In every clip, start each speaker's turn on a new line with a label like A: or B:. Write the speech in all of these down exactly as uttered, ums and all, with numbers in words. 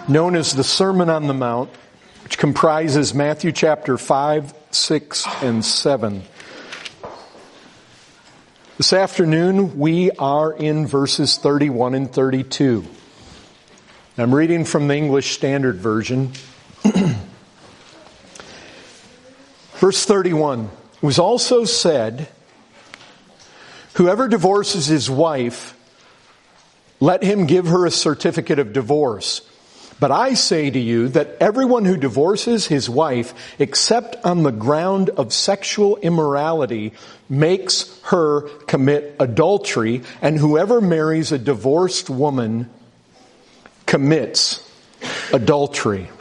A: known as the Sermon on the Mount, which comprises Matthew chapter five, six, and seven. This afternoon, we are in verses thirty-one and thirty-two. I'm reading from the English Standard Version. Verse thirty-one, it was also said, whoever divorces his wife, let him give her a certificate of divorce. But I say to you that everyone who divorces his wife, except on the ground of sexual immorality, makes her commit adultery, and whoever marries a divorced woman commits adultery.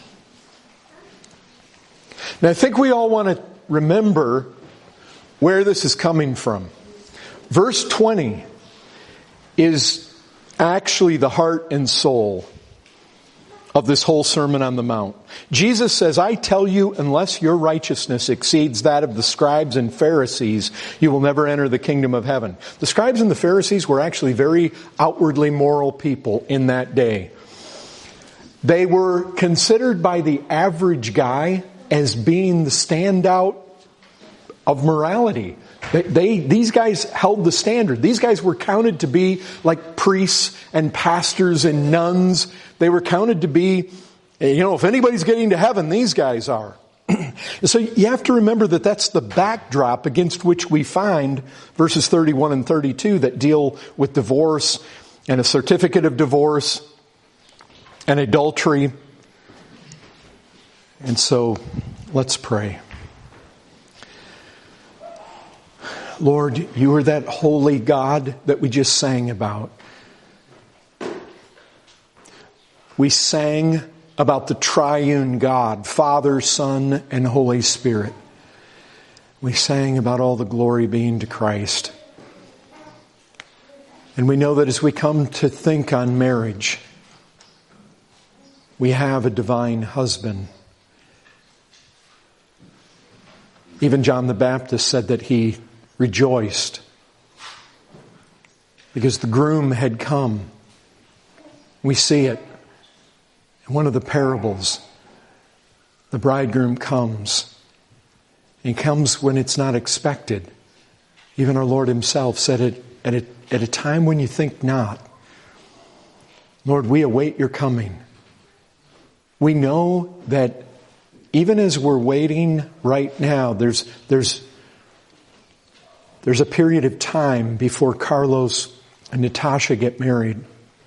A: Now I think we all want to remember where this is coming from. Verse twenty is actually the heart and soul of this whole Sermon on the Mount. Jesus says, I tell you, unless your righteousness exceeds that of the scribes and Pharisees, you will never enter the kingdom of heaven. The scribes and the Pharisees were actually very outwardly moral people in that day. They were considered by the average guy as being the standout of morality. They, they, these guys held the standard. These guys were counted to be like priests and pastors and nuns. They were counted to be, you know, if anybody's getting to heaven, these guys are. So you have to remember that that's the backdrop against which we find verses thirty-one and thirty-two that deal with divorce and a certificate of divorce and adultery. And so let's pray. Lord, you are that holy God that we just sang about. We sang about the triune God, Father, Son, and Holy Spirit. We sang about all the glory being to Christ. And we know that as we come to think on marriage, we have a divine husband. Even John the Baptist said that he rejoiced because the groom had come. We see it in one of the parables. The bridegroom comes. He comes when it's not expected. Even our Lord himself said it at a, at a time when you think not. Lord, we await your coming. We know that even as we're waiting right now, there's there's There's a period of time before Carlos and Natasha get married.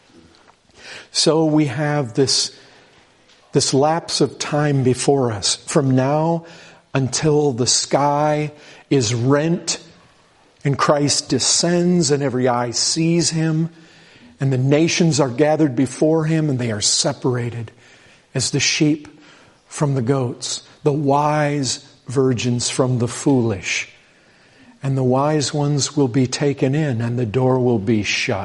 A: So we have this, this lapse of time before us from now until the sky is rent and Christ descends and every eye sees him and the nations are gathered before him and they are separated as the sheep from the goats, the wise virgins from the foolish. And the wise ones will be taken in and the door will be shut.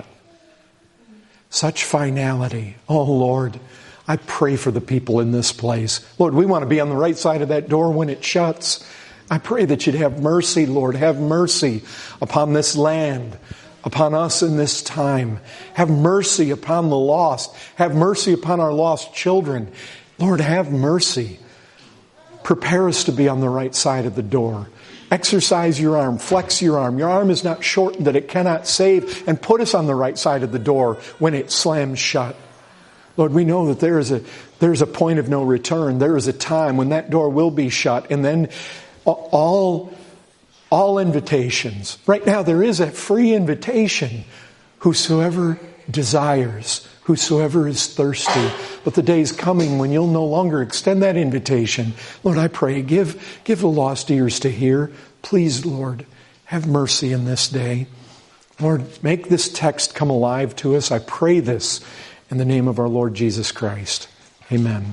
A: Such finality. Oh Lord, I pray for the people in this place. Lord, we want to be on the right side of that door when it shuts. I pray that you'd have mercy, Lord. Have mercy upon this land, upon us in this time. Have mercy upon the lost. Have mercy upon our lost children. Lord, have mercy. Prepare us to be on the right side of the door. Exercise your arm, flex your arm. Your arm is not shortened that it cannot save, and put us on the right side of the door when it slams shut. Lord, we know that there is a there is a point of no return. There is a time when that door will be shut, and then all all invitations. Right now there is a free invitation. Whosoever desires, whosoever is thirsty. But the day is coming when you'll no longer extend that invitation. Lord, I pray, give, give the lost ears to hear. Please, Lord, have mercy in this day. Lord, make this text come alive to us. I pray this in the name of our Lord Jesus Christ. Amen.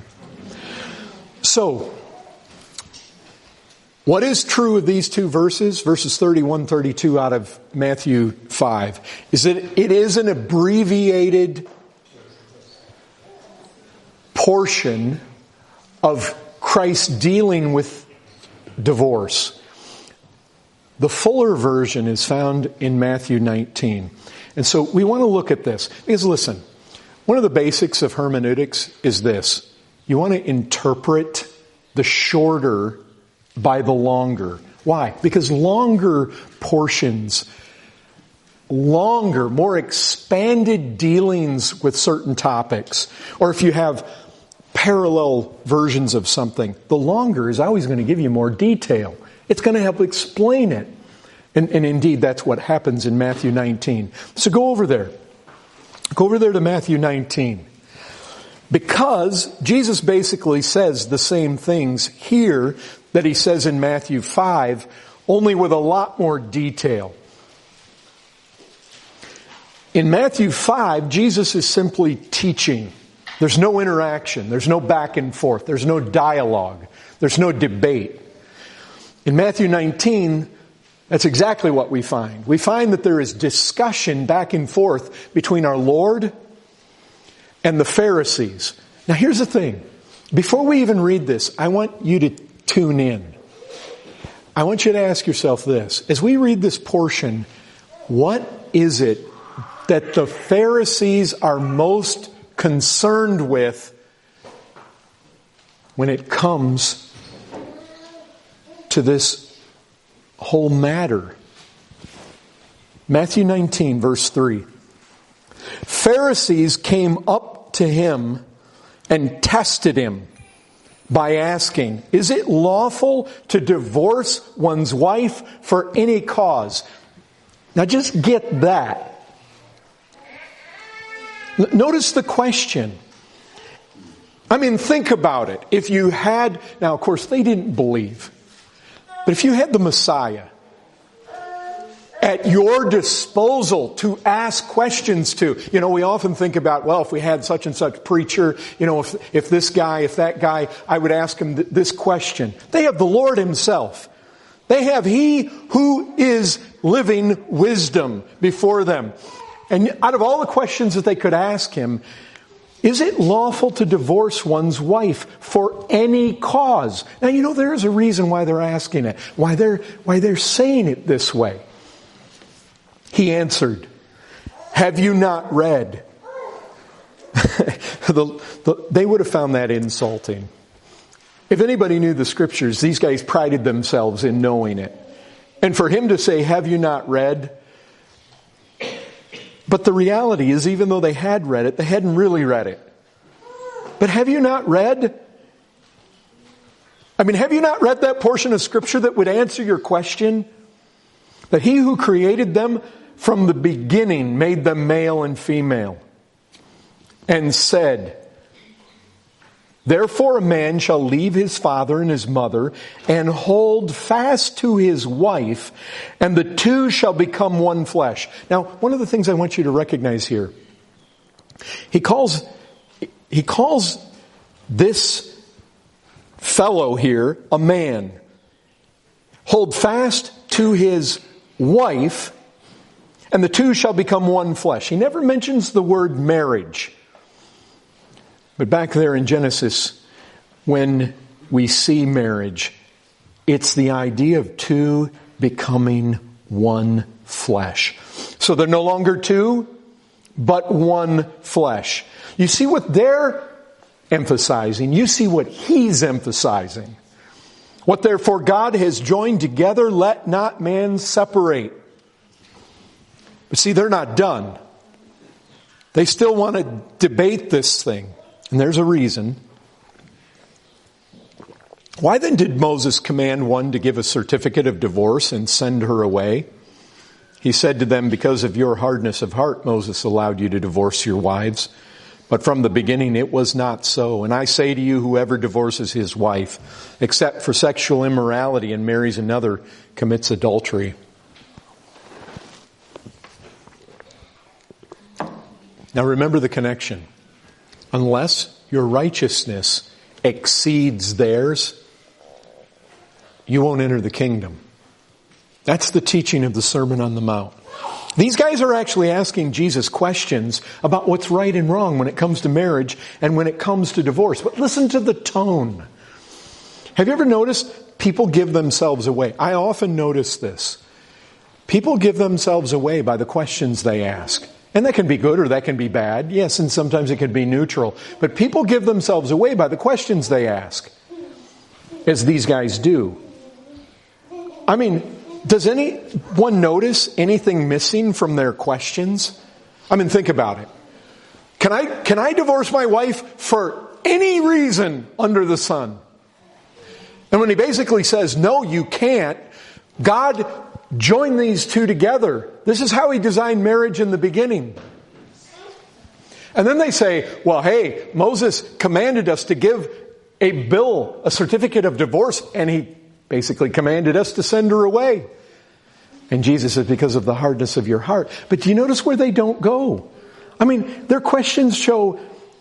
A: So, what is true of these two verses, verses thirty-one, thirty-two out of Matthew five, is that it is an abbreviated portion of Christ dealing with divorce. The fuller version is found in Matthew nineteen. And so we want to look at this. Because listen, One of the basics of hermeneutics is this. You want to interpret the shorter by the longer. Why? Because longer portions, longer, more expanded dealings with certain topics, or if you have parallel versions of something, the longer is always going to give you more detail. It's going to help explain it. And, and indeed, that's what happens in Matthew nineteen. So go over there. Go over there to Matthew nineteen. Because Jesus basically says the same things here that he says in Matthew five, only with a lot more detail. In Matthew five, Jesus is simply teaching. There's no interaction. There's no back and forth. There's no dialogue. There's no debate. In Matthew nineteen, that's exactly what we find. We find that there is discussion back and forth between our Lord and the Pharisees. Now here's the thing. Before we even read this, I want you to tune in. I want you to ask yourself this. As we read this portion, what is it that the Pharisees are most concerned with when it comes to this whole matter? Matthew nineteen, verse three. Pharisees came up to him and tested him by asking, is it lawful to divorce one's wife for any cause? Now just get that. Notice the question. I mean, think about it. If you had, now of course they didn't believe, but if you had the Messiah at your disposal to ask questions to, you know, we often think about, well, if we had such and such preacher, you know, if, if this guy, if that guy, I would ask him th- this question. They have the Lord himself. They have He who is living wisdom before them. And out of all the questions that they could ask him, is it lawful to divorce one's wife for any cause? Now, you know, there's a reason why they're asking it, why they're, why they're saying it this way. He answered, have you not read? the, the, they would have found that insulting. If anybody knew the scriptures, these guys prided themselves in knowing it. And for him to say, have you not read? But the reality is, even though they had read it, they hadn't really read it. But have you not read? I mean, have you not read that portion of Scripture that would answer your question? That He who created them from the beginning made them male and female. And said, therefore a man shall leave his father and his mother and hold fast to his wife, and the two shall become one flesh. Now, one of the things I want you to recognize here, he calls, he calls this fellow here a man. Hold fast to his wife, and the two shall become one flesh. He never mentions the word marriage. But back there in Genesis, when we see marriage, it's the idea of two becoming one flesh. So they're no longer two, but one flesh. You see what they're emphasizing. You see what He's emphasizing. What therefore God has joined together, let not man separate. But see, they're not done. They still want to debate this thing. And there's a reason. Why then did Moses command one to give a certificate of divorce and send her away? He said to them, because of your hardness of heart, Moses allowed you to divorce your wives. But from the beginning it was not so. And I say to you, whoever divorces his wife, except for sexual immorality, and marries another, commits adultery. Now remember the connection. Unless your righteousness exceeds theirs, you won't enter the kingdom. That's the teaching of the Sermon on the Mount. These guys are actually asking Jesus questions about what's right and wrong when it comes to marriage and when it comes to divorce. But listen to the tone. Have you ever noticed people give themselves away? I often notice this. People give themselves away by the questions they ask. And that can be good or that can be bad. Yes, and sometimes it can be neutral. But people give themselves away by the questions they ask, as these guys do. I mean, does anyone notice anything missing from their questions? I mean, think about it. Can I, can I divorce my wife for any reason under the sun? And when he basically says, no, you can't, God joined these two together. This is how he designed marriage in the beginning. And then they say, well, hey, Moses commanded us to give a bill, a certificate of divorce, and he basically commanded us to send her away. And Jesus says, because of the hardness of your heart. But do you notice where they don't go? I mean, their questions show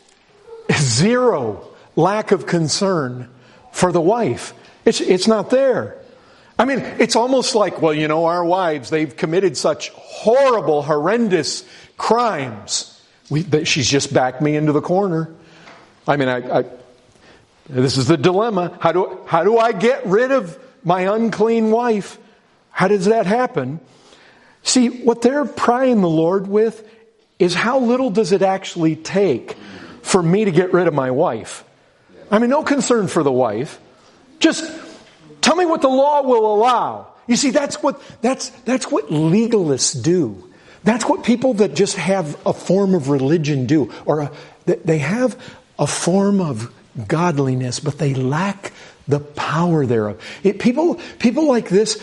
A: zero lack of concern for the wife. It's, it's not there. I mean, it's almost like, well, you know, our wives, they've committed such horrible, horrendous crimes. We, she's just backed me into the corner. I mean, I, I, this is the dilemma. How do, how do I get rid of my unclean wife? How does that happen? See, what they're prying the Lord with is how little does it actually take for me to get rid of my wife? I mean, no concern for the wife. Just tell me what the law will allow. You see, that's what, that's, that's what legalists do. That's what people that just have a form of religion do. Or a, they have a form of godliness, but they lack the power thereof. It, people, people like this,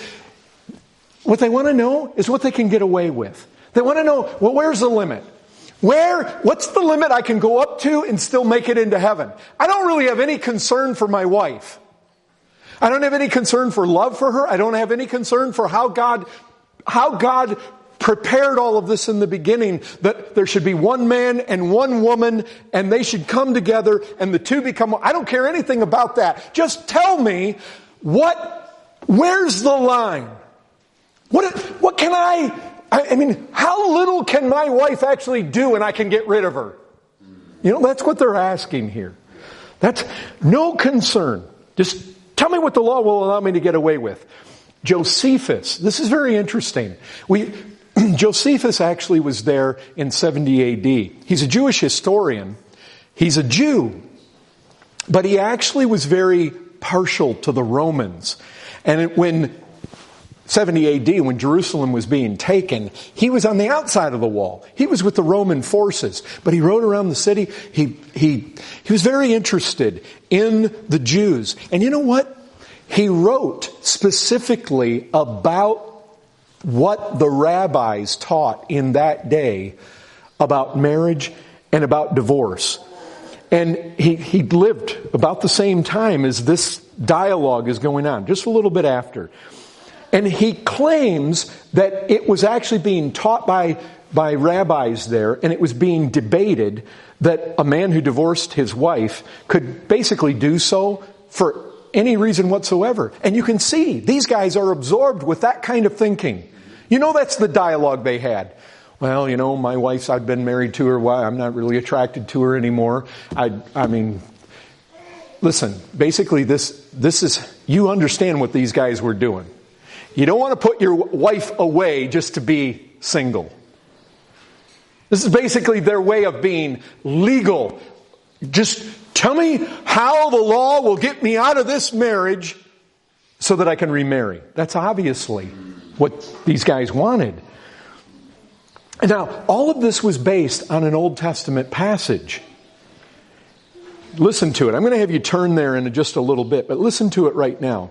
A: what they want to know is what they can get away with. They want to know, well, where's the limit? Where, what's the limit I can go up to and still make it into heaven? I don't really have any concern for my wife. I don't have any concern for love for her. I don't have any concern for how God, how God prepared all of this in the beginning, that there should be one man and one woman and they should come together and the two become one. I don't care anything about that. Just tell me what, where's the line? What, what can I, I, I mean, how little can my wife actually do and I can get rid of her? You know, that's what they're asking here. That's no concern. Just tell me what the law will allow me to get away with. Josephus, this is very interesting. We, Josephus actually was there in seventy A D. He's a Jewish historian. He's a Jew. But he actually was very partial to the Romans. And it, when seventy A D, when Jerusalem was being taken, he was on the outside of the wall. He was with the Roman forces. But he rode around the city. He, he, he was very interested in the Jews. And you know what? He wrote specifically about what the rabbis taught in that day about marriage and about divorce. And he, he lived about the same time as this dialogue is going on, just a little bit after. And he claims that it was actually being taught by, by rabbis there, and it was being debated that a man who divorced his wife could basically do so for any reason whatsoever. And you can see these guys are absorbed with that kind of thinking. You know, that's the dialogue they had. Well, you know, my wife's, I've been married to her. Why? I'm not really attracted to her anymore. I, I mean, listen, basically this, this is, you understand what these guys were doing. You don't want to put your wife away just to be single. This is basically their way of being legal. Just tell me how the law will get me out of this marriage so that I can remarry. That's obviously what these guys wanted. And now, all of this was based on an Old Testament passage. Listen to it. I'm going to have you turn there in just a little bit, but listen to it right now.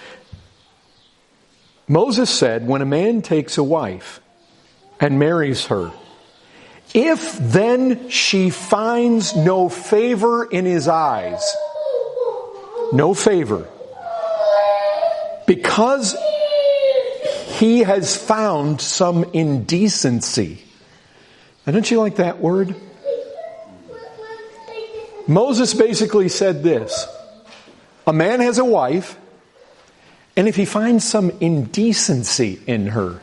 A: Moses said, when a man takes a wife and marries her, if then she finds no favor in his eyes, no favor, because he has found some indecency. Now, don't you like that word? Moses basically said this: a man has a wife, and if he finds some indecency in her,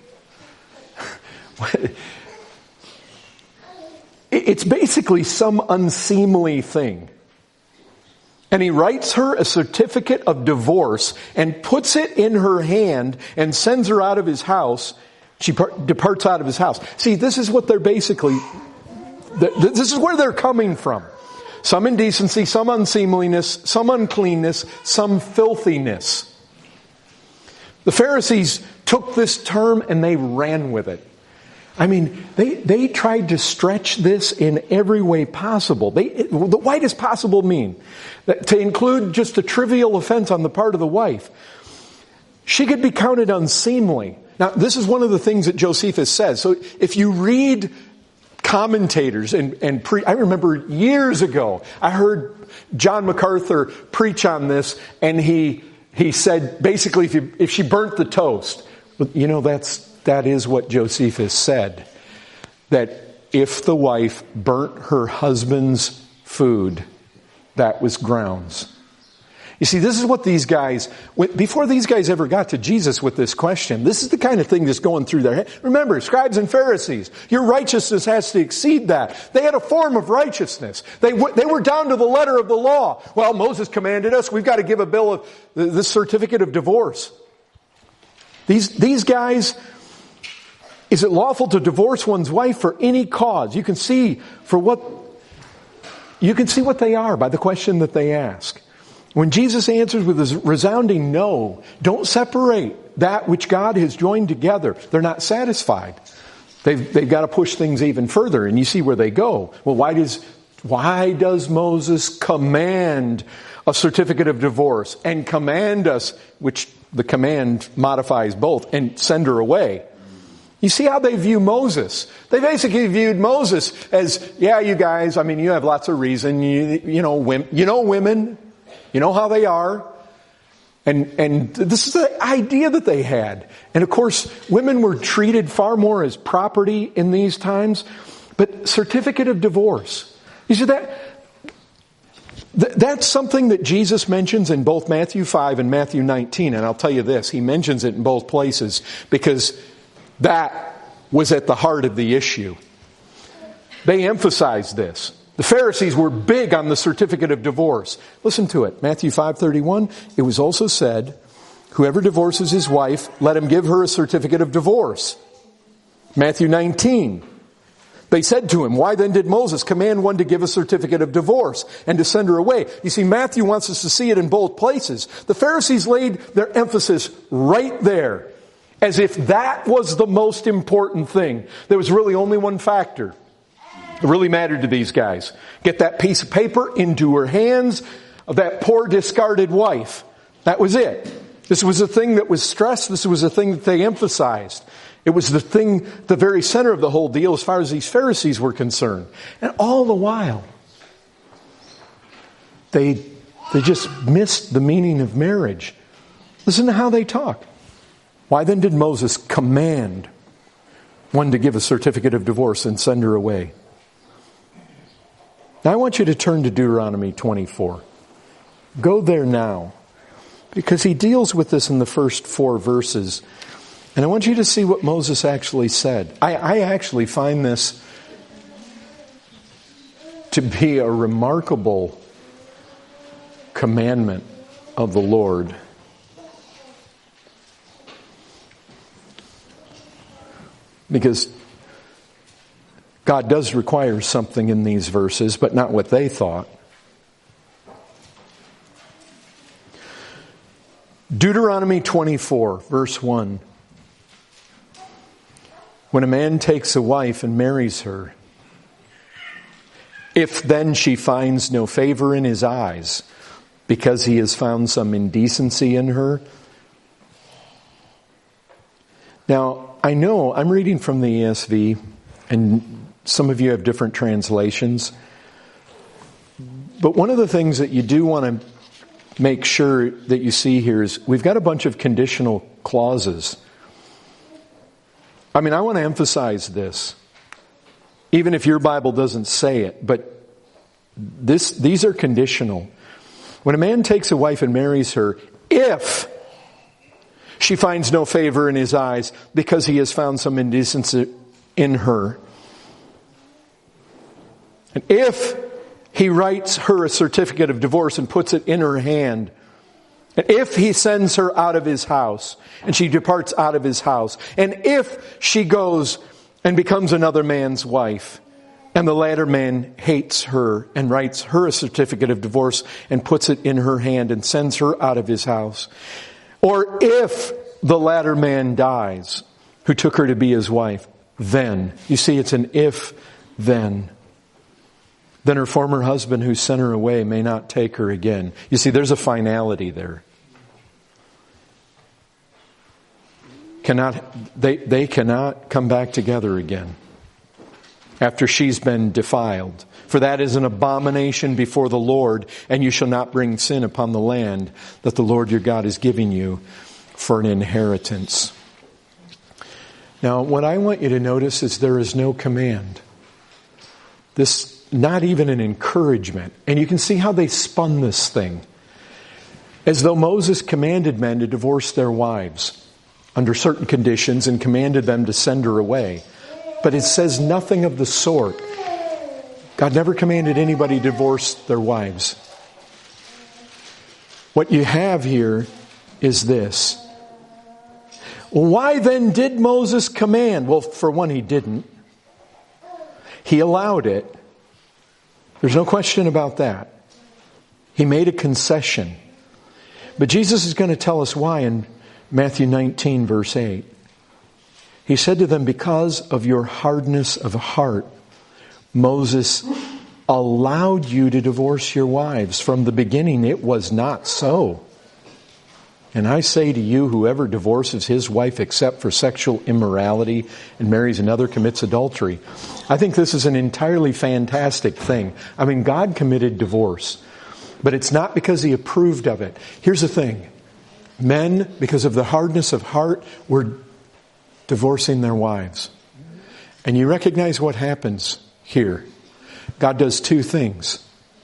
A: it's basically some unseemly thing. And he writes her a certificate of divorce and puts it in her hand and sends her out of his house. She departs out of his house. See, this is what they're basically, this is where they're coming from. Some indecency, some unseemliness, some uncleanness, some filthiness. The Pharisees took this term and they ran with it. I mean, they, they tried to stretch this in every way possible. They, it, the widest possible mean. That, to include just a trivial offense on the part of the wife. She could be counted unseemly. Now, this is one of the things that Josephus says. So if you read commentators and, and pre, I remember years ago, I heard John MacArthur preach on this, and he he said basically if you, if she burnt the toast, you know that's that is what Josephus said, that if the wife burnt her husband's food, that was grounds. You see, this is what these guys, before these guys ever got to Jesus with this question, this is the kind of thing that's going through their head. Remember, scribes and Pharisees, your righteousness has to exceed that. They had a form of righteousness. They they were down to the letter of the law. Well, Moses commanded us, we've got to give a bill of, the certificate of divorce. These, these guys, is it lawful to divorce one's wife for any cause? You can see for what, you can see what they are by the question that they ask. When Jesus answers with a resounding no, don't separate that which God has joined together. They're not satisfied. They've, they've got to push things even further, and you see where they go. Well, why does, why does Moses command a certificate of divorce and command us, which the command modifies both, and send her away? You see how they view Moses. They basically viewed Moses as, yeah, you guys, I mean, you have lots of reason. You, you know, women, you know women. You know how they are. And, and this is the idea that they had. And of course, women were treated far more as property in these times. But certificate of divorce. You see that? That's something that Jesus mentions in both Matthew five and Matthew nineteen. And I'll tell you this, he mentions it in both places because that was at the heart of the issue. They emphasized this. The Pharisees were big on the certificate of divorce. Listen to it. Matthew five thirty-one, it was also said, whoever divorces his wife, let him give her a certificate of divorce. Matthew nineteen, they said to him, why then did Moses command one to give a certificate of divorce and to send her away? You see, Matthew wants us to see it in both places. The Pharisees laid their emphasis right there, as if that was the most important thing. There was really only one factor. It really mattered to these guys. Get that piece of paper into her hands of that poor discarded wife. That was it. This was a thing that was stressed. This was a thing that they emphasized. It was the thing, the very center of the whole deal as far as these Pharisees were concerned. And all the while, they, they just missed the meaning of marriage. Listen to how they talk. Why then did Moses command one to give a certificate of divorce and send her away? Now I want you to turn to Deuteronomy twenty-four. Go there now, because he deals with this in the first four verses. And I want you to see what Moses actually said. I, I actually find this to be a remarkable commandment of the Lord. Because God does require something in these verses, but not what they thought. Deuteronomy twenty-four, verse one. When a man takes a wife and marries her, if then she finds no favor in his eyes, because he has found some indecency in her. Now, I know I'm reading from the E S V, and some of you have different translations. But one of the things that you do want to make sure that you see here is we've got a bunch of conditional clauses. I mean, I want to emphasize this, even if your Bible doesn't say it, but this, these are conditional. When a man takes a wife and marries her, if she finds no favor in his eyes because he has found some indecency in her, and if he writes her a certificate of divorce and puts it in her hand If he sends her out of his house, and she departs out of his house, and if she goes and becomes another man's wife, and the latter man hates her and writes her a certificate of divorce and puts it in her hand and sends her out of his house, or if the latter man dies who took her to be his wife, then, you see, it's an if, then. Then her former husband who sent her away may not take her again. You see, there's a finality there. Cannot, they, they cannot come back together again after she's been defiled. For that is an abomination before the Lord, and you shall not bring sin upon the land that the Lord your God is giving you for an inheritance. Now, what I want you to notice is there is no command. This, not even an encouragement. And you can see how they spun this thing. As though Moses commanded men to divorce their wives under certain conditions and commanded them to send her away. But it says nothing of the sort. God never commanded anybody to divorce their wives. What you have here is this. Why then did Moses command? Well, for one, he didn't. He allowed it. There's no question about that. He made a concession. But Jesus is going to tell us why in Matthew nineteen, verse eight. He said to them, because of your hardness of heart, Moses allowed you to divorce your wives. From the beginning, it was not so. And I say to you, whoever divorces his wife except for sexual immorality and marries another commits adultery. I think this is an entirely fantastic thing. I mean, God committed divorce, but it's not because he approved of it. Here's the thing. Men, because of the hardness of heart, were divorcing their wives. And you recognize what happens here. God does two things.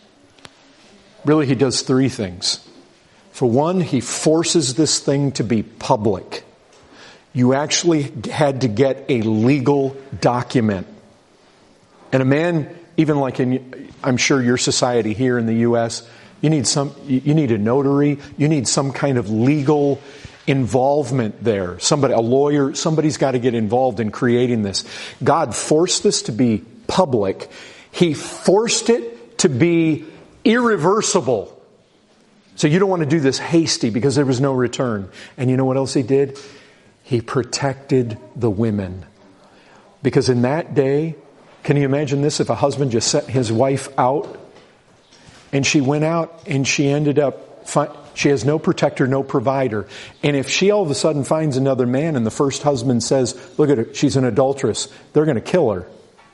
A: Really, he does three things. For one, he forces this thing to be public. You actually had to get a legal document. And a man, even like in, I'm sure your society here in the U S, you need some, you need a notary, you need some kind of legal involvement there. Somebody, a lawyer, somebody's got to get involved in creating this. God forced this to be public. He forced it to be irreversible. So you don't want to do this hasty because there was no return. And you know what else he did? He protected the women. Because in that day, can you imagine this? If a husband just set his wife out and she went out and she ended up, she has no protector, no provider. And if she all of a sudden finds another man and the first husband says, look at her, she's an adulteress, they're going to kill her.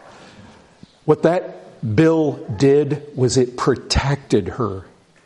A: What that bill did was it protected her.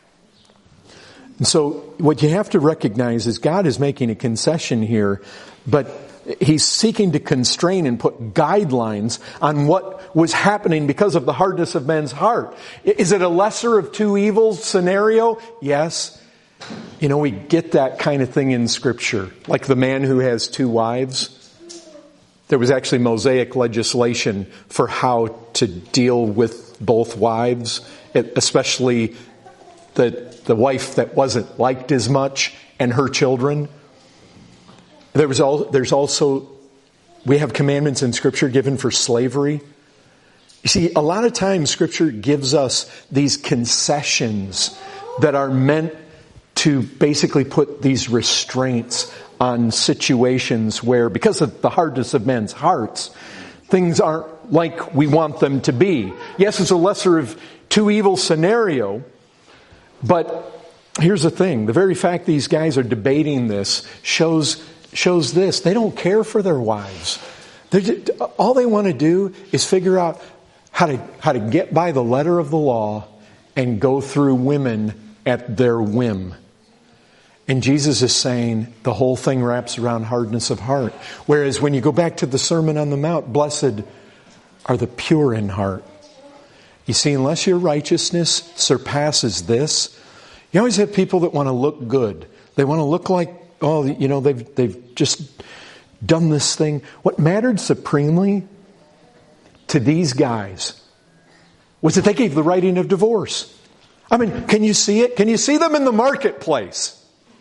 A: And so what you have to recognize is God is making a concession here, but he's seeking to constrain and put guidelines on what was happening because of the hardness of men's heart. Is it a lesser of two evils scenario? Yes. You know, we get that kind of thing in Scripture. Like the man who has two wives. There was actually Mosaic legislation for how to deal with both wives, especially the the wife that wasn't liked as much and her children. There was all, there's also, we have commandments in Scripture given for slavery. You see, a lot of times Scripture gives us these concessions that are meant to basically put these restraints on situations where, because of the hardness of men's hearts, things aren't like we want them to be. Yes, it's a lesser of two evil scenario, but here's the thing. The very fact these guys are debating this shows shows this. They don't care for their wives. Just, all they want to do is figure out how to how to get by the letter of the law and go through women at their whim. And Jesus is saying the whole thing wraps around hardness of heart. Whereas when you go back to the Sermon on the Mount, blessed are the pure in heart. You see, unless your righteousness surpasses this, you always have people that want to look good. They want to look like, oh, you know, they've they've just done this thing. What mattered supremely to these guys was that they gave the writing of divorce. I mean, can you see it? Can you see them in the marketplace?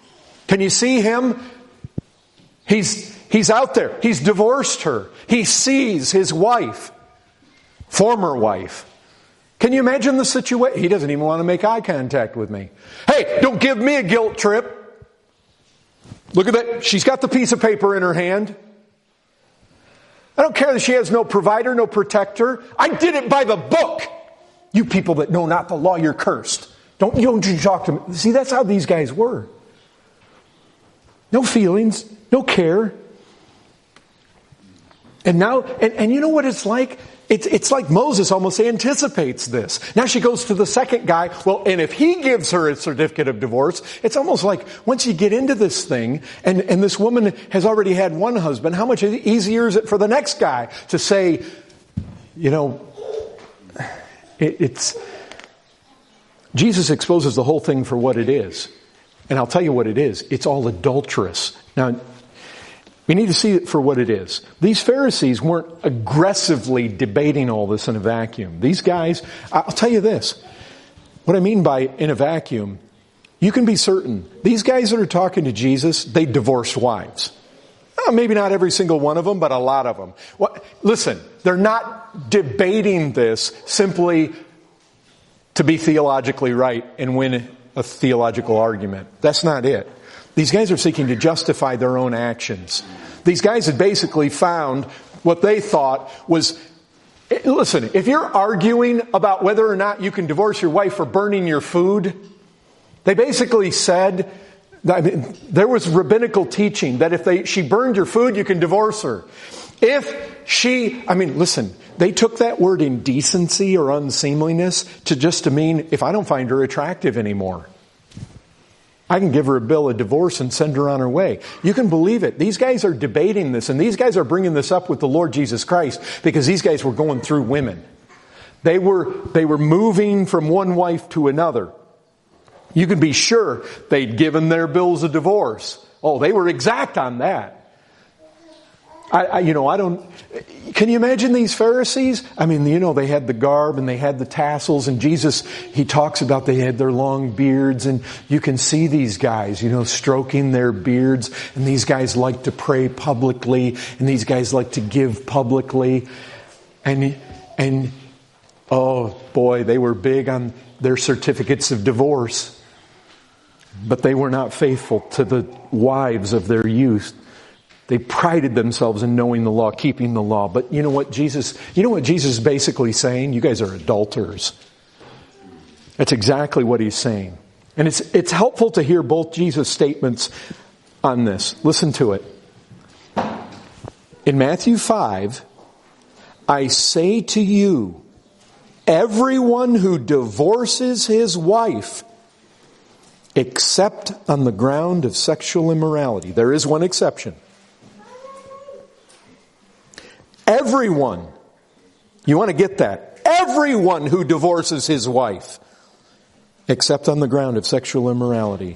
A: Can you see him? He's, he's out there. He's divorced her. He sees his wife, former wife. Can you imagine the situation? He doesn't even want to make eye contact with me. Hey, don't give me a guilt trip. Look at that. She's got the piece of paper in her hand. I don't care that she has no provider, no protector. I did it by the book. You people that know not the law, you're cursed. Don't, you don't talk to me. See, that's how these guys were. No feelings, no care. And now, and, and you know what it's like? It's, it's like Moses almost anticipates this. Now she goes to the second guy. Well, and if he gives her a certificate of divorce, it's almost like once you get into this thing, and, and this woman has already had one husband, how much easier is it for the next guy to say, you know, it, it's, Jesus exposes the whole thing for what it is. And I'll tell you what it is. It's all adulterous. Now, we need to see it for what it is. These Pharisees weren't aggressively debating all this in a vacuum. These guys, I'll tell you this. What I mean by in a vacuum, you can be certain. These guys that are talking to Jesus, they divorced wives. Oh, maybe not every single one of them, but a lot of them. What, listen, they're not debating this simply to be theologically right and win a theological argument. That's not it. These guys are seeking to justify their own actions. These guys had basically found what they thought was, listen, if you're arguing about whether or not you can divorce your wife for burning your food, they basically said, I mean, there was rabbinical teaching that if they, she burned your food, you can divorce her. If she, I mean, listen, they took that word indecency or unseemliness to just to mean, if I don't find her attractive anymore, I can give her a bill of divorce and send her on her way. You can believe it. These guys are debating this, and these guys are bringing this up with the Lord Jesus Christ because these guys were going through women. They were, they were moving from one wife to another. You can be sure they'd given their bills of divorce. Oh, they were exact on that. I, I, you know, I don't, can you imagine these Pharisees? I mean, you know, they had the garb and they had the tassels, and Jesus, he talks about they had their long beards, and you can see these guys, you know, stroking their beards, and these guys like to pray publicly, and these guys like to give publicly, and, and, oh boy, they were big on their certificates of divorce, but they were not faithful to the wives of their youth. They prided themselves in knowing the law, keeping the law. But you know what Jesus, you know what Jesus is basically saying? You guys are adulterers. That's exactly what he's saying. And it's, it's helpful to hear both Jesus' statements on this. Listen to it. In Matthew five, I say to you, everyone who divorces his wife, except on the ground of sexual immorality. There is one exception. Everyone, you want to get that, everyone who divorces his wife, except on the ground of sexual immorality,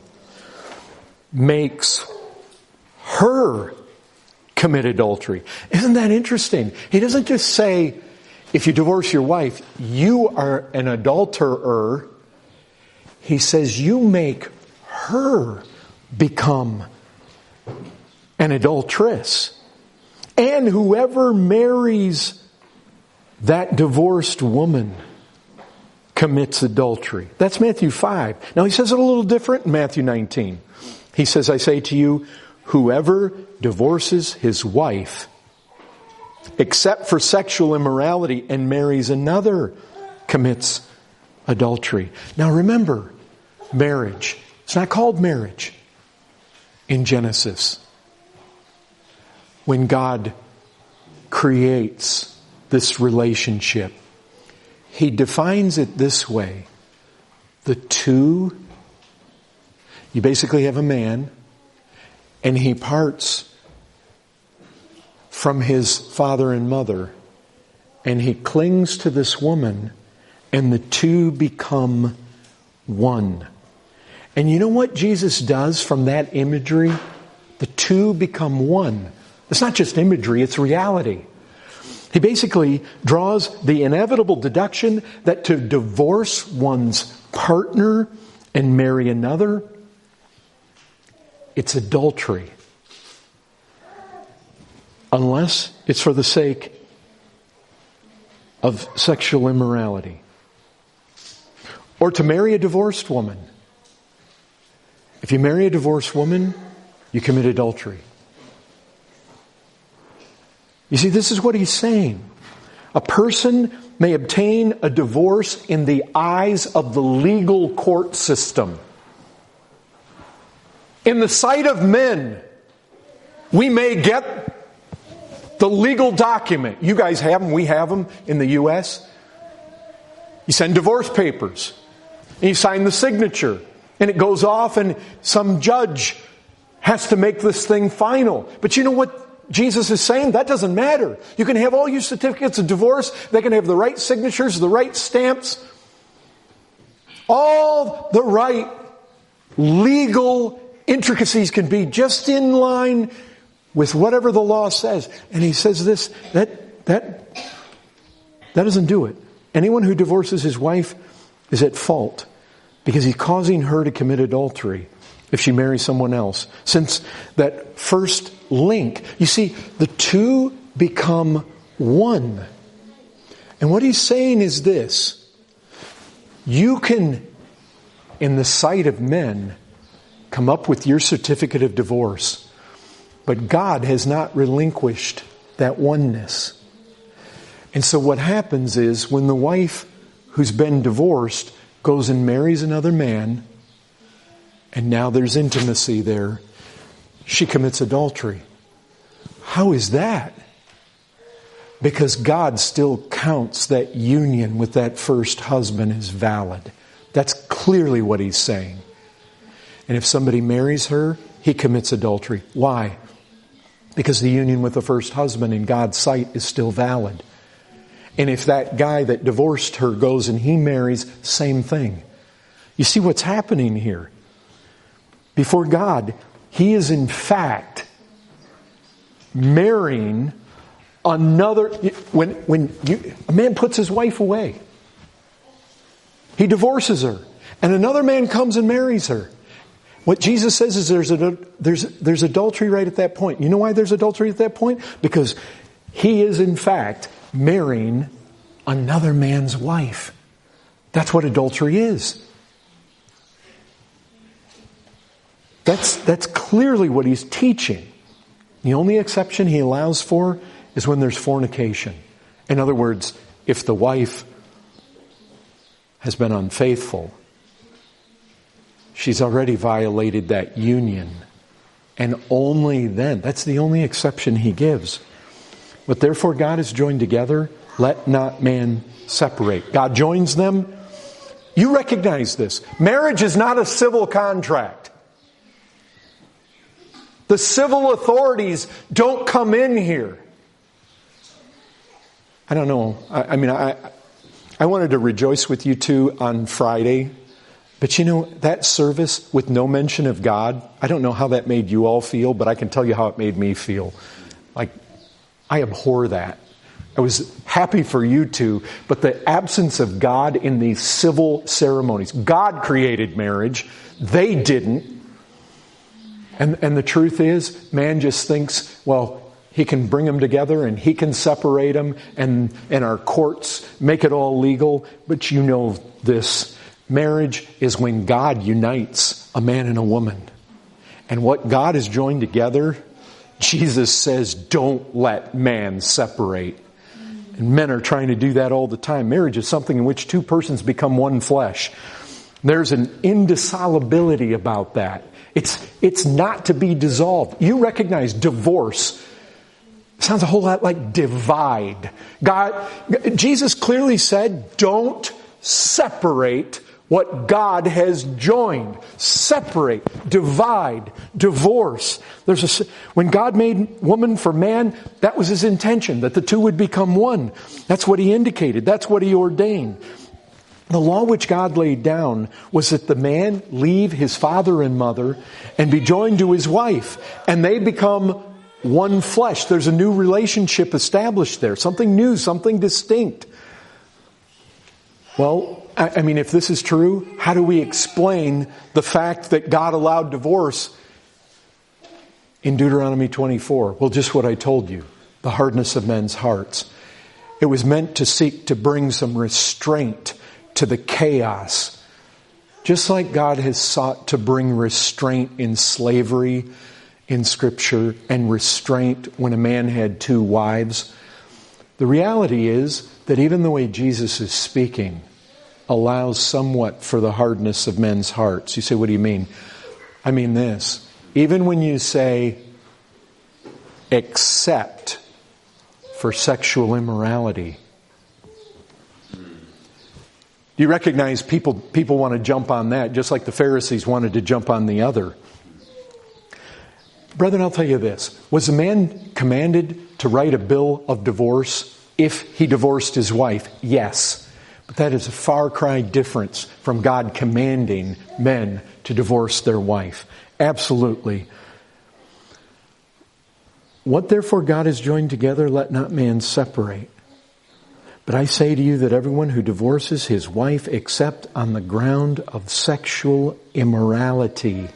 A: makes her commit adultery. Isn't that interesting? He doesn't just say, if you divorce your wife, you are an adulterer. He says you make her become an adulteress. And whoever marries that divorced woman commits adultery. That's Matthew five. Now he says it a little different in Matthew nineteen. He says, I say to you, whoever divorces his wife, except for sexual immorality, and marries another, commits adultery. Now remember, marriage. It's not called marriage in Genesis. When God creates this relationship, he defines it this way. The two, you basically have a man, and he parts from his father and mother, and he clings to this woman, and the two become one. And you know what Jesus does from that imagery? The two become one. It's not just imagery, it's reality. He basically draws the inevitable deduction that to divorce one's partner and marry another it's adultery. Unless it's for the sake of sexual immorality. Or to marry a divorced woman. If you marry a divorced woman, you commit adultery. You see, this is what he's saying. A person may obtain a divorce in the eyes of the legal court system. In the sight of men, we may get the legal document. You guys have them, we have them in the U S You send divorce papers, and you sign the signature, and it goes off, and some judge has to make this thing final. But you know what Jesus is saying? That doesn't matter. You can have all your certificates of divorce. They can have the right signatures, the right stamps, all the right legal intricacies can be just in line with whatever the law says. And he says this, that, that, that doesn't do it. Anyone who divorces his wife is at fault because he's causing her to commit adultery if she marries someone else. Since that first link, you see, the two become one. And what he's saying is this: you can, in the sight of men, come up with your certificate of divorce, but God has not relinquished that oneness. And so what happens is, when the wife who's been divorced goes and marries another man, and now there's intimacy there, she commits adultery. How is that? Because God still counts that union with that first husband as valid. That's clearly what he's saying. And if somebody marries her, he commits adultery. Why? Because the union with the first husband in God's sight is still valid. And if that guy that divorced her goes and he marries, same thing. You see what's happening here? Before God, he is in fact marrying another. When, when you, a man puts his wife away, he divorces her, and another man comes and marries her. What Jesus says is there's a, there's, there's adultery right at that point. You know why there's adultery at that point? Because he is in fact marrying another man's wife. That's what adultery is. That's, that's clearly what he's teaching. The only exception he allows for is when there's fornication. In other words, if the wife has been unfaithful, she's already violated that union. And only then, that's the only exception he gives. But therefore God is joined together, let not man separate. God joins them. You recognize this. Marriage is not a civil contract. The civil authorities don't come in here. I don't know. I, I mean, I, I wanted to rejoice with you two on Friday. But you know, that service with no mention of God, I don't know how that made you all feel, but I can tell you how it made me feel. Like, I abhor that. I was happy for you two, but the absence of God in these civil ceremonies. God created marriage. They didn't. And, and the truth is, man just thinks, well, he can bring them together and he can separate them, and, and our courts make it all legal. But you know this. Marriage is when God unites a man and a woman. And what God has joined together, Jesus says, don't let man separate. And men are trying to do that all the time. Marriage is something in which two persons become one flesh. There's an indissolubility about that. It's, it's not to be dissolved. You recognize divorce sounds a whole lot like divide. God, Jesus clearly said, don't separate what God has joined. Separate, divide, divorce. There's a, when God made woman for man, that was his intention, that the two would become one. That's what he indicated. That's what he ordained. The law which God laid down was that the man leave his father and mother and be joined to his wife, and they become one flesh. There's a new relationship established there. Something new, something distinct. Well, I mean, if this is true, how do we explain the fact that God allowed divorce in Deuteronomy twenty-four? Well, just what I told you, the hardness of men's hearts. It was meant to seek to bring some restraint to the chaos. Just like God has sought to bring restraint in slavery in Scripture and restraint when a man had two wives, the reality is that even the way Jesus is speaking allows somewhat for the hardness of men's hearts. You say, what do you mean? I mean this. Even when you say, except for sexual immorality, do you recognize people, people want to jump on that just like the Pharisees wanted to jump on the other? Brethren, I'll tell you this. Was a man commanded to write a bill of divorce if he divorced his wife? Yes. But that is a far cry difference from God commanding men to divorce their wife. Absolutely. What therefore God has joined together, let not man separate. But I say to you that everyone who divorces his wife except on the ground of sexual immorality.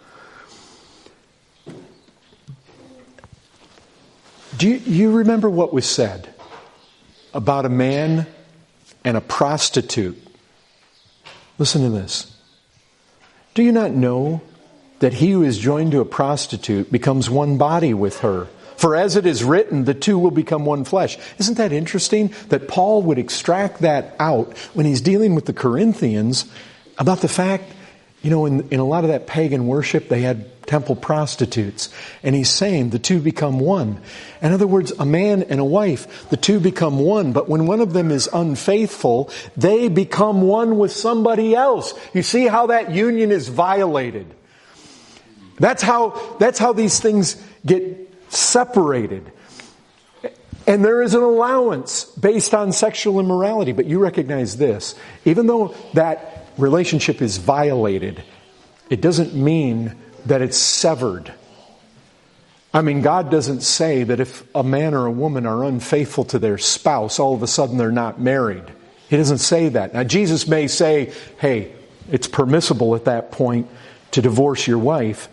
A: Do you, you remember what was said about a man and a prostitute? Listen to this. Do you not know that he who is joined to a prostitute becomes one body with her? For as it is written, the two will become one flesh. Isn't that interesting that Paul would extract that out when he's dealing with the Corinthians about the fact, you know, in, in a lot of that pagan worship, they had temple prostitutes. And he's saying the two become one. In other words, a man and a wife, the two become one. But when one of them is unfaithful, they become one with somebody else. You see how that union is violated. That's how, that's how these things get separated. And there is an allowance based on sexual immorality. But you recognize this. Even though that relationship is violated, it doesn't mean that it's severed. I mean, God doesn't say that if a man or a woman are unfaithful to their spouse, all of a sudden they're not married. He doesn't say that. Now, Jesus may say, hey, it's permissible at that point to divorce your wife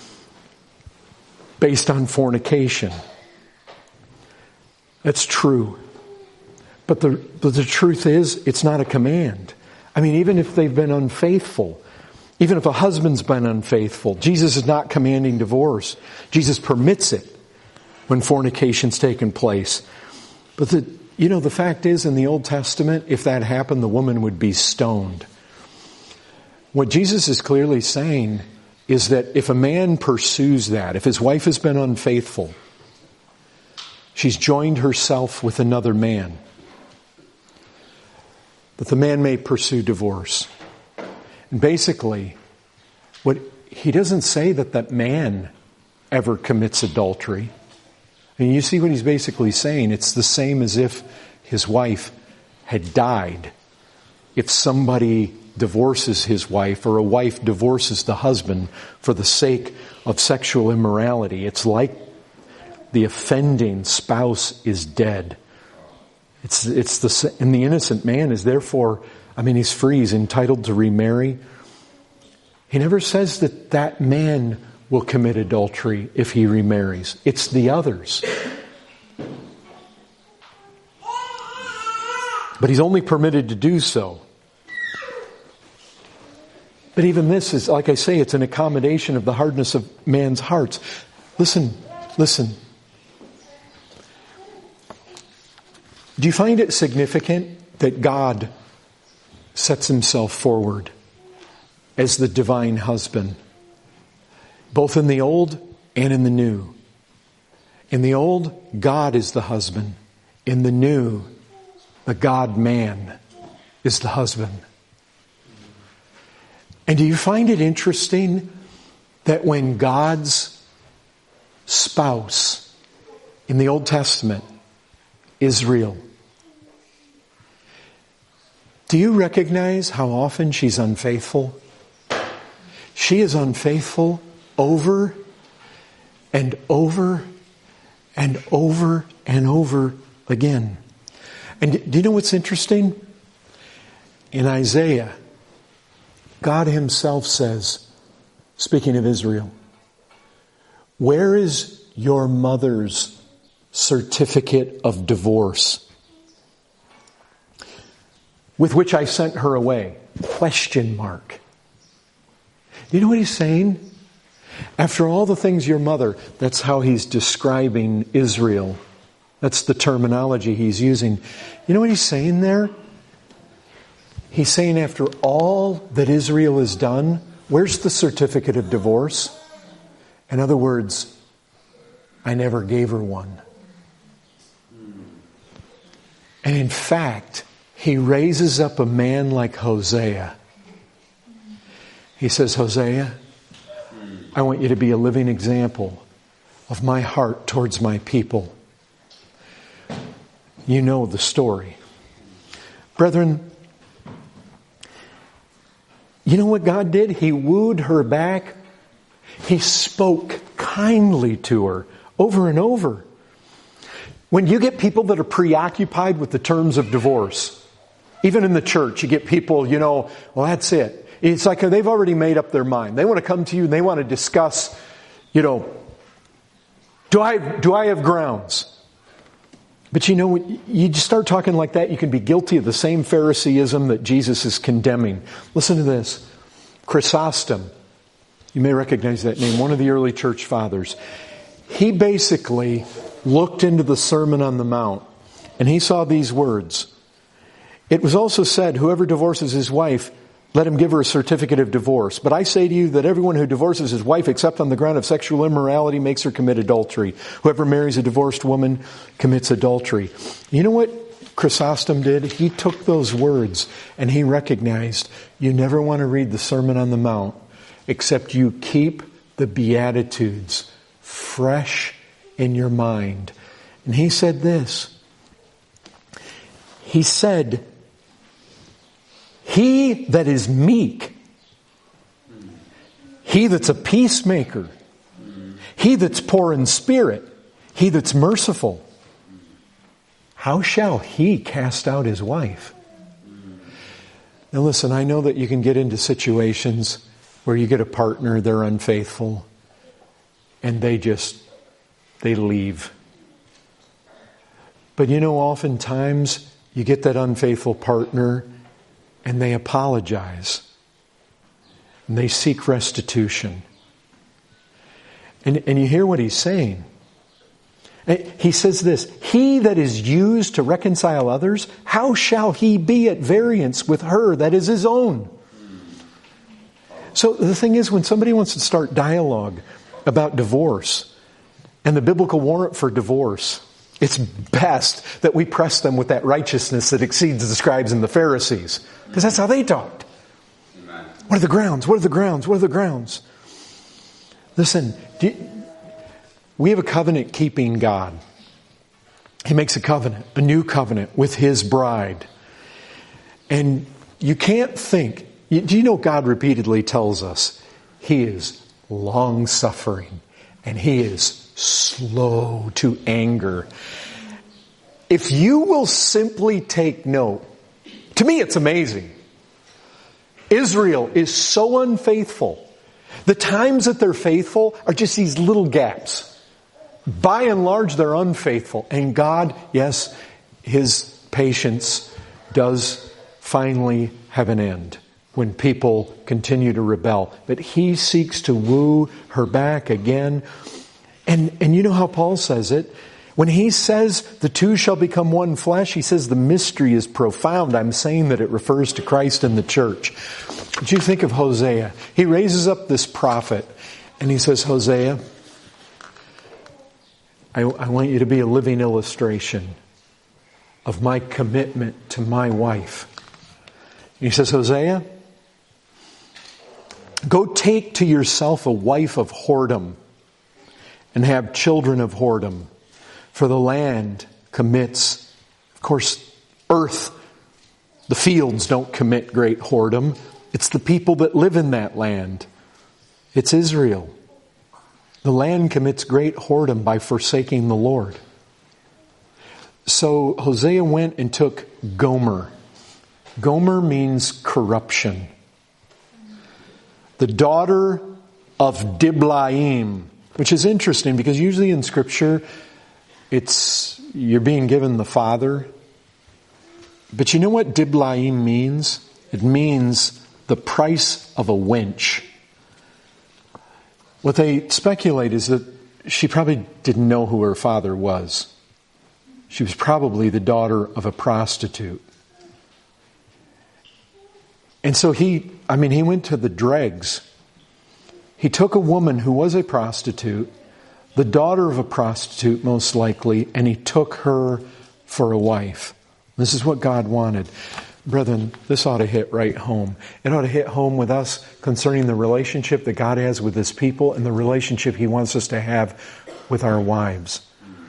A: based on fornication. That's true. But the, but the truth is, it's not a command. I mean, even if they've been unfaithful, even if a husband's been unfaithful, Jesus is not commanding divorce. Jesus permits it when fornication's taken place. But the, you know, the fact is, in the Old Testament, if that happened, the woman would be stoned. What Jesus is clearly saying is that if a man pursues that, if his wife has been unfaithful, she's joined herself with another man, that the man may pursue divorce. And basically, what he doesn't say that that man ever commits adultery. I mean, you see what he's basically saying? It's the same as if his wife had died. If somebody divorces his wife, or a wife divorces the husband for the sake of sexual immorality, it's like the offending spouse is dead. It's it's the and the innocent man is therefore, I mean, he's free, he's entitled to remarry. He never says that that man will commit adultery if he remarries. It's the others. But he's only permitted to do so. But even this is, like I say, it's an accommodation of the hardness of man's hearts. Listen, listen. Do you find it significant that God sets himself forward as the divine husband, both in the old and in the new? In the old, God is the husband. In the new, the God-man is the husband. And do you find it interesting that when God's spouse in the Old Testament, Israel, do you recognize how often she's unfaithful? She is unfaithful over and over and over and over again. And do you know what's interesting? In Isaiah, God himself says, speaking of Israel, Where is your mother's certificate of divorce? With which I sent her away. Question mark. You know what he's saying? After all the things your mother, that's how he's describing Israel. That's the terminology he's using. You know what he's saying there? He's saying after all that Israel has done, where's the certificate of divorce? In other words, I never gave her one. And in fact, he raises up a man like Hosea. He says, Hosea, I want you to be a living example of my heart towards my people. You know the story. Brethren, you know what God did? He wooed her back. He spoke kindly to her over and over. When you get people that are preoccupied with the terms of divorce, even in the church, you get people, you know, well, that's it. It's like they've already made up their mind. They want to come to you and they want to discuss, you know, do I, do I have grounds? But you know, when you just start talking like that, you can be guilty of the same Phariseeism that Jesus is condemning. Listen to this. Chrysostom, you may recognize that name, one of the early church fathers. He basically looked into the Sermon on the Mount and he saw these words. It was also said, whoever divorces his wife, let him give her a certificate of divorce. But I say to you that everyone who divorces his wife except on the ground of sexual immorality makes her commit adultery. Whoever marries a divorced woman commits adultery. You know what Chrysostom did? He took those words and he recognized you never want to read the Sermon on the Mount except you keep the Beatitudes fresh in your mind. And he said this. He said, he that is meek, he that's a peacemaker, he that's poor in spirit, he that's merciful, how shall he cast out his wife? Now listen, I know that you can get into situations where you get a partner, they're unfaithful, and they just, they leave. But you know, oftentimes you get that unfaithful partner and they apologize. And they seek restitution. And, and you hear what he's saying. He says this, he that is used to reconcile others, how shall he be at variance with her that is his own? So the thing is, when somebody wants to start dialogue about divorce and the biblical warrant for divorce, it's best that we press them with that righteousness that exceeds the scribes and the Pharisees. Because that's how they talked. Amen. What are the grounds? What are the grounds? What are the grounds? Listen, do you, we have a covenant-keeping God. He makes a covenant, a new covenant with His bride. And you can't think, do you know God repeatedly tells us He is long-suffering and He is slow to anger. If you will simply take note, to me it's amazing. Israel is so unfaithful. The times that they're faithful are just these little gaps. By and large, they're unfaithful. And God, yes, His patience does finally have an end when people continue to rebel. But He seeks to woo her back again. And, and you know how Paul says it? When he says the two shall become one flesh, he says the mystery is profound. I'm saying that it refers to Christ and the church. But you think of Hosea. He raises up this prophet and he says, Hosea, I, I want you to be a living illustration of my commitment to my wife. And he says, Hosea, go take to yourself a wife of whoredom and have children of whoredom. For the land commits, of course, earth, the fields don't commit great whoredom. It's the people that live in that land. It's Israel. The land commits great whoredom by forsaking the Lord. So Hosea went and took Gomer. Gomer means corruption. The daughter of Diblaim, which is interesting because usually in Scripture, it's you're being given the father. But you know what Diblaim means? It means the price of a wench. What they speculate is that she probably didn't know who her father was. She was probably the daughter of a prostitute. And so he, I mean, he went to the dregs. He took a woman who was a prostitute, the daughter of a prostitute most likely, and he took her for a wife. This is what God wanted. Brethren, this ought to hit right home. It ought to hit home with us concerning the relationship that God has with His people and the relationship He wants us to have with our wives.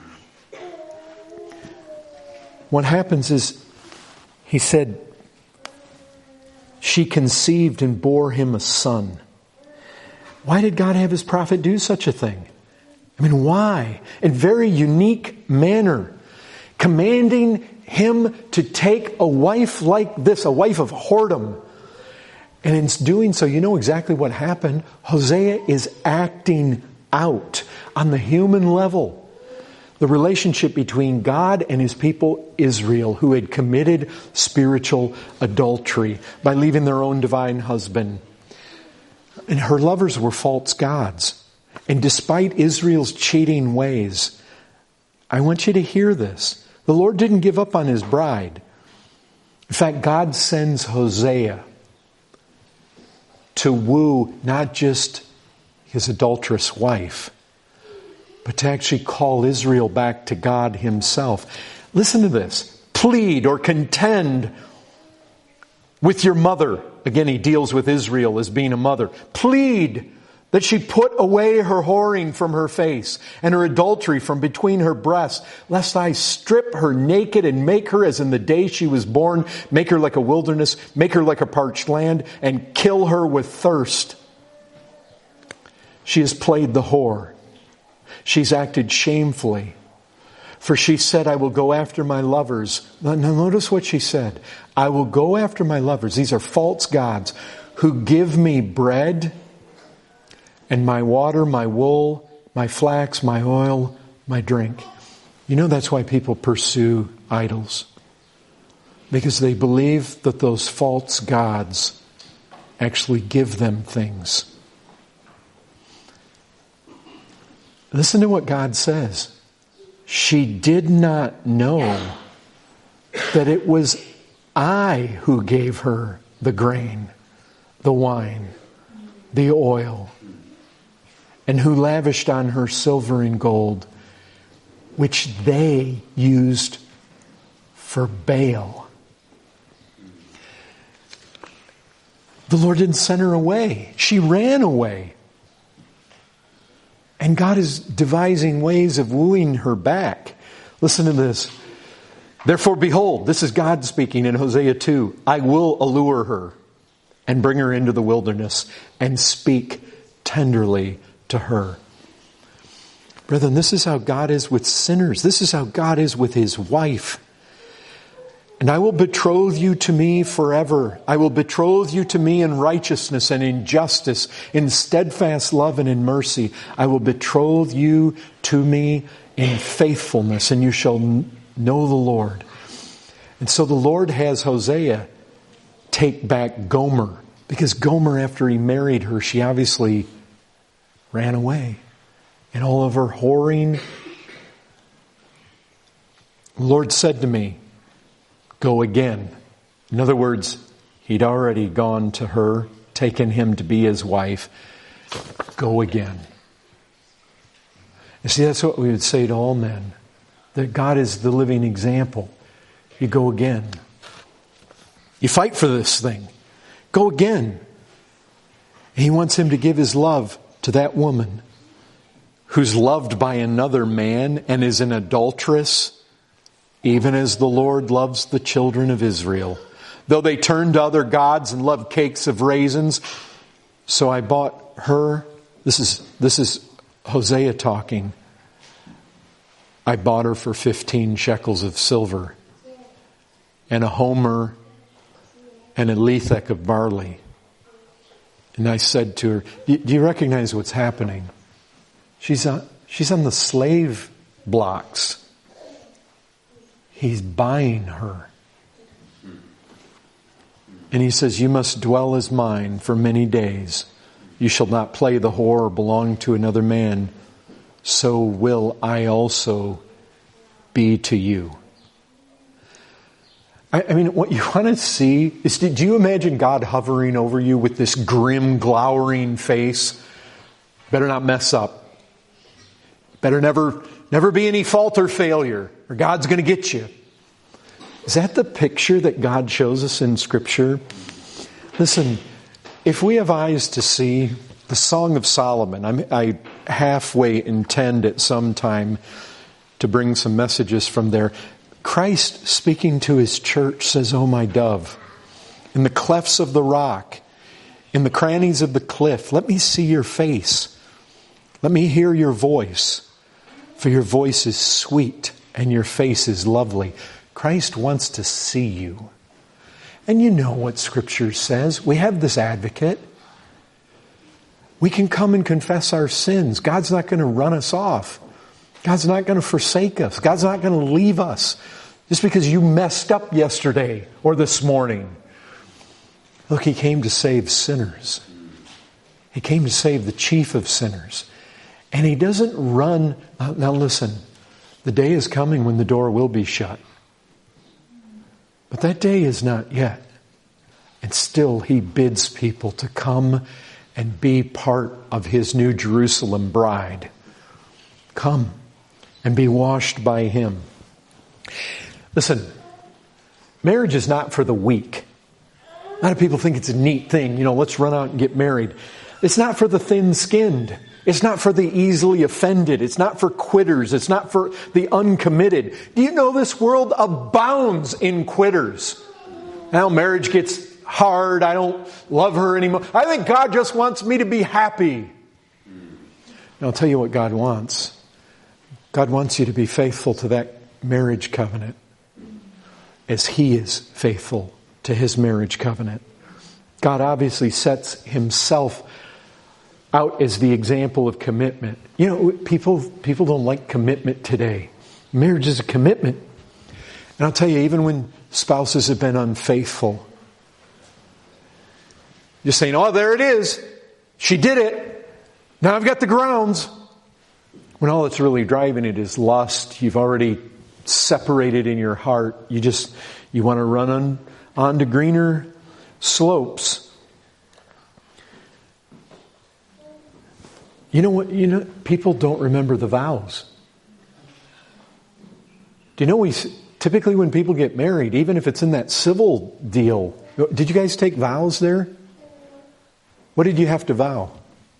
A: What happens is, he said, she conceived and bore him a son. Why did God have His prophet do such a thing? I mean, why? In very unique manner, commanding him to take a wife like this, a wife of whoredom. And in doing so, you know exactly what happened. Hosea is acting out on the human level the relationship between God and His people Israel, who had committed spiritual adultery by leaving their own divine husband. And her lovers were false gods. And despite Israel's cheating ways, I want you to hear this. The Lord didn't give up on His bride. In fact, God sends Hosea to woo not just his adulterous wife, but to actually call Israel back to God Himself. Listen to this. Plead or contend with your mother. Again, He deals with Israel as being a mother. Plead that she put away her whoring from her face and her adultery from between her breasts, lest I strip her naked and make her as in the day she was born, make her like a wilderness, make her like a parched land, and kill her with thirst. She has played the whore. She's acted shamefully. For she said, I will go after my lovers. Now notice what she said. I will go after my lovers. These are false gods who give me bread and my water, my wool, my flax, my oil, my drink. You know that's why people pursue idols. Because they believe that those false gods actually give them things. Listen to what God says. She did not know that it was I who gave her the grain, the wine, the oil, and who lavished on her silver and gold, which they used for Baal. The Lord didn't send her away. She ran away. And God is devising ways of wooing her back. Listen to this. Therefore, behold, this is God speaking in Hosea two. I will allure her and bring her into the wilderness and speak tenderly to her. Brethren, this is how God is with sinners. This is how God is with His wife. And I will betroth you to me forever. I will betroth you to me in righteousness and in justice, in steadfast love and in mercy. I will betroth you to me in faithfulness, and you shall know the Lord. And so the Lord has Hosea take back Gomer, because Gomer, after he married her, she obviously ran away. And all of her whoring. The Lord said to me, go again. In other words, He'd already gone to her, taken him to be His wife. Go again. You see, that's what we would say to all men. That God is the living example. You go again. You fight for this thing. Go again. And He wants him to give His love to that woman who's loved by another man and is an adulteress, even as the Lord loves the children of Israel. Though they turned to other gods and loved cakes of raisins, so I bought her. This is, this is Hosea talking. I bought her for fifteen shekels of silver and a homer and a lethek of barley. And I said to her, do you recognize what's happening? She's on, she's on the slave blocks. He's buying her. And he says, you must dwell as mine for many days. You shall not play the whore or belong to another man. So will I also be to you. I, I mean, what you want to see is, do you imagine God hovering over you with this grim, glowering face? Better not mess up. Better never, never be any fault or failure, or God's going to get you. Is that the picture that God shows us in Scripture? Listen, if we have eyes to see, the Song of Solomon, I'm, I halfway intend at some time to bring some messages from there. Christ, speaking to His church, says, "O my dove, in the clefts of the rock, in the crannies of the cliff, let me see your face. Let me hear your voice. For your voice is sweet and your face is lovely." Christ wants to see you. And you know what Scripture says. We have this advocate. We can come and confess our sins. God's not going to run us off. God's not going to forsake us. God's not going to leave us just because you messed up yesterday or this morning. Look, He came to save sinners. He came to save the chief of sinners. And He doesn't run. Now, now listen, the day is coming when the door will be shut. But that day is not yet. And still He bids people to come and be part of His New Jerusalem bride. Come and be washed by Him. Listen, marriage is not for the weak. A lot of people think it's a neat thing. You know, let's run out and get married. It's not for the thin-skinned. It's not for the easily offended. It's not for quitters. It's not for the uncommitted. Do you know this world abounds in quitters? Now marriage gets hard. I don't love her anymore. I think God just wants me to be happy. Now I'll tell you what God wants. God wants you to be faithful to that marriage covenant as He is faithful to His marriage covenant. God obviously sets Himself out as the example of commitment. You know, people people don't like commitment today. Marriage is a commitment. And I'll tell you, even when spouses have been unfaithful, you're saying, "Oh, there it is. She did it. Now I've got the grounds." When all that's really driving it is lust. You've already separated in your heart. You just, you want to run on, on to greener slopes. You know what? You know, people don't remember the vows. Do you know we typically when people get married, even if it's in that civil deal, did you guys take vows there? What did you have to vow?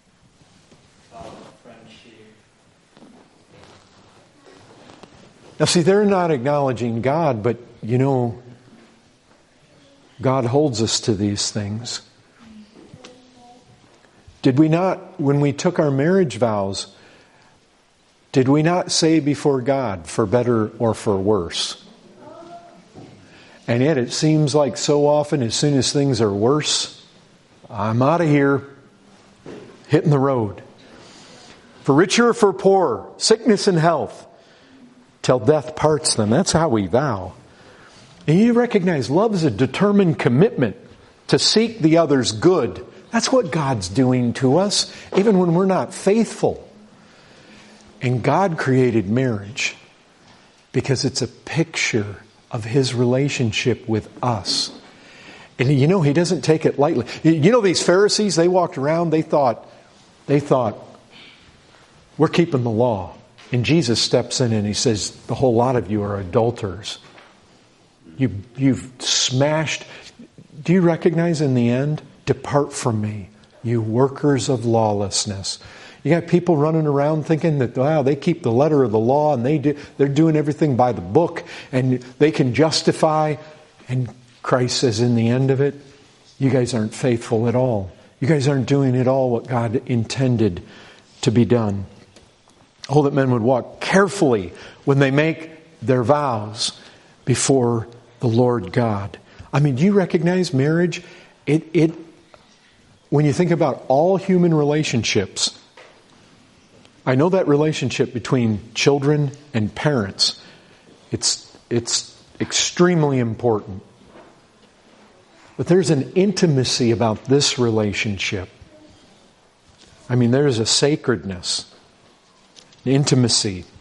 A: Now see, they're not acknowledging God, but you know, God holds us to these things. Did we not, when we took our marriage vows, did we not say before God, for better or for worse? And yet it seems like so often, as soon as things are worse, I'm out of here, hitting the road. For richer or for poorer, sickness and health, till death parts them. That's how we vow. And you recognize love is a determined commitment to seek the other's good. That's what God's doing to us, even when we're not faithful. And God created marriage because it's a picture of His relationship with us. And you know, He doesn't take it lightly. You know, these Pharisees, they walked around, they thought, they thought, we're keeping the law. And Jesus steps in and He says, the whole lot of you are adulterers. You, you've smashed. Do you recognize in the end? Depart from me, you workers of lawlessness. You got people running around thinking that, wow, they keep the letter of the law and they do, they're doing everything by the book and they can justify. And Christ says in the end of it, you guys aren't faithful at all. You guys aren't doing at all what God intended to be done. Oh, that men would walk carefully when they make their vows before the Lord God. I mean, do you recognize marriage? It, it, when you think about all human relationships, I know that relationship between children and parents, it's, it's extremely important. But there's an intimacy about this relationship. I mean, there's a sacredness, an intimacy